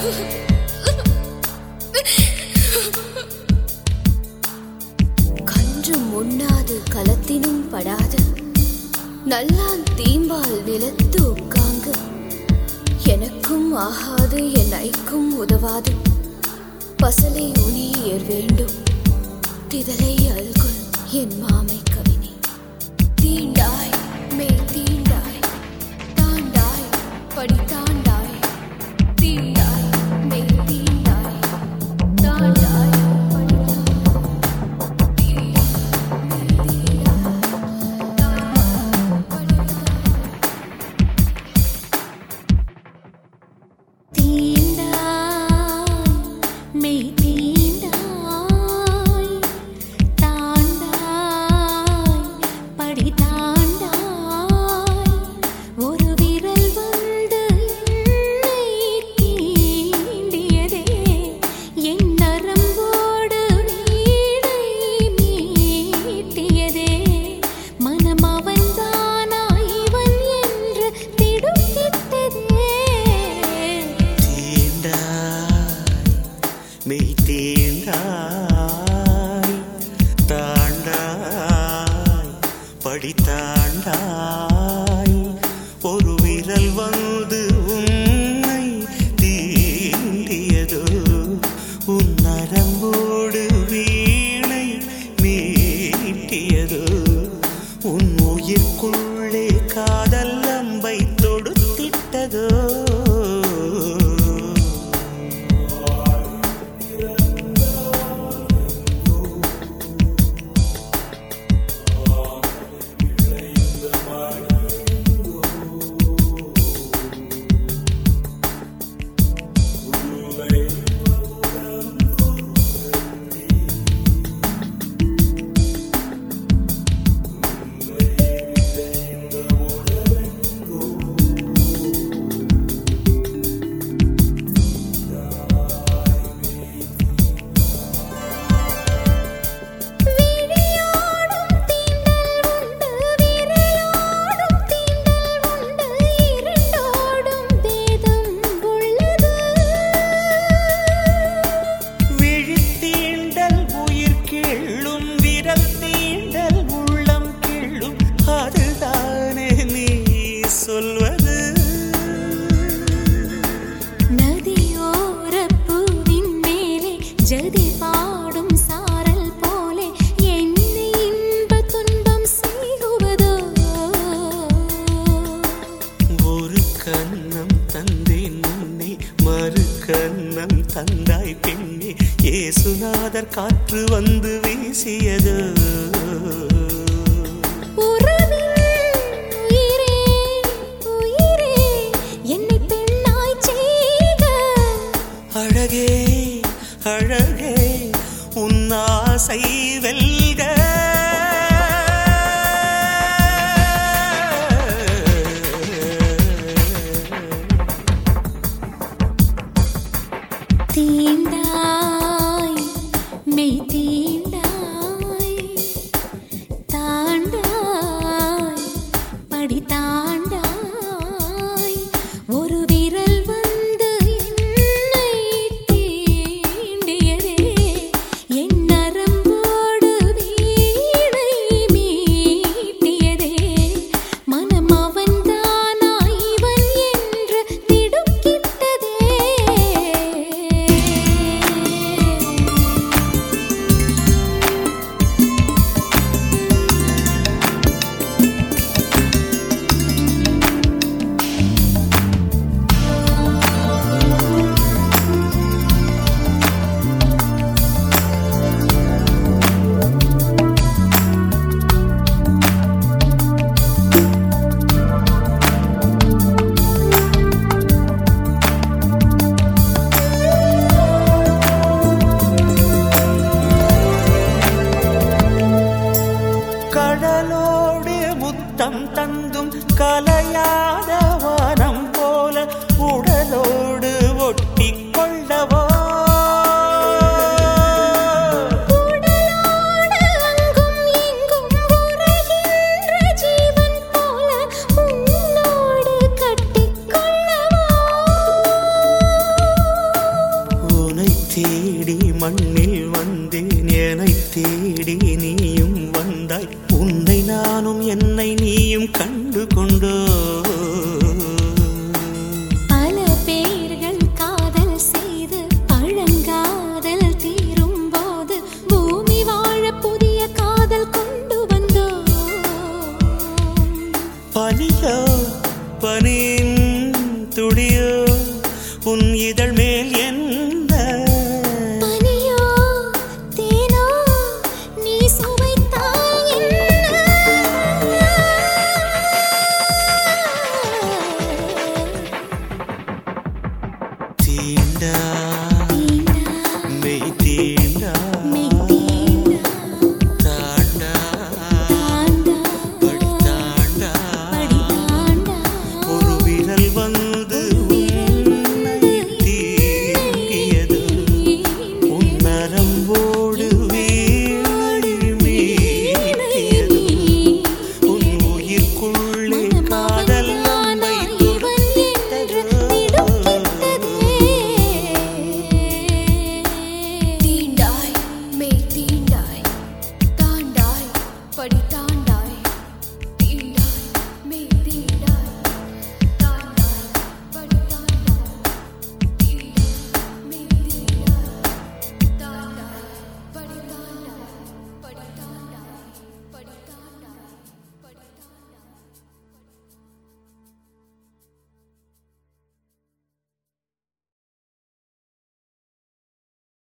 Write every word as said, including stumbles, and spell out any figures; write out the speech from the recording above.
கன்றும் உண்ணாது களத்தினும் படாது நல்லான் தீம்பால் நிலத்து உட்காங்கு எனக்கும் ஆகாது என் ஐக்கும் உதவாது பசலை உனியர் வேண்டும் திதலை அல்குல் என் மாமை கவினி தீண்டாய் மே தீண்டாய் தாண்டாய் படி தாண்டாய் தீண்டாய் மே தீண்டாய் தாண்டாய் தாண்டாய் ஒரு விரல் வந்து உன்னை தீண்டியதோ உன் நரம்போடு வீணை மீட்டியதோ உன் உயிர்க்குள்ளே காதல் அம்பை தொடுத்திட்டதோ கண்ணம் தந்தாய் பெண்ணே ஏசுநாதர் காற்று வந்து வீசியது அழகே அழகே உன்னாசை வெல்க தீண்டாய் மெய் தீண்டாய் தாண்டாய் படி தாண்டாய் ஒரு விரல் வந்து என்னை தீண்டியதே என் நரம்போடு வீணை மீட்டியதே மனம் அவன்தானா இவன் என்று திடுக்கிட்டதே மண்ணில் வந்தேன் என்னை தேடி நீயும் வந்தாய் உன்னை நானும் என்னை நீயும் கண்டு கொண்டோ பல பேர்கள் காதல் செய்து பழங்காதல் தீரும் போது பூமி வாழ புதிய காதல் கொண்டு வந்தோ பனியோ பனியின் துளியோ உன் இதழ் மேல் என்ன பனியோ தேனோ நீ சுவைத்தாய் என்ன தீண்டா தீண்டா மெய் தீண்டா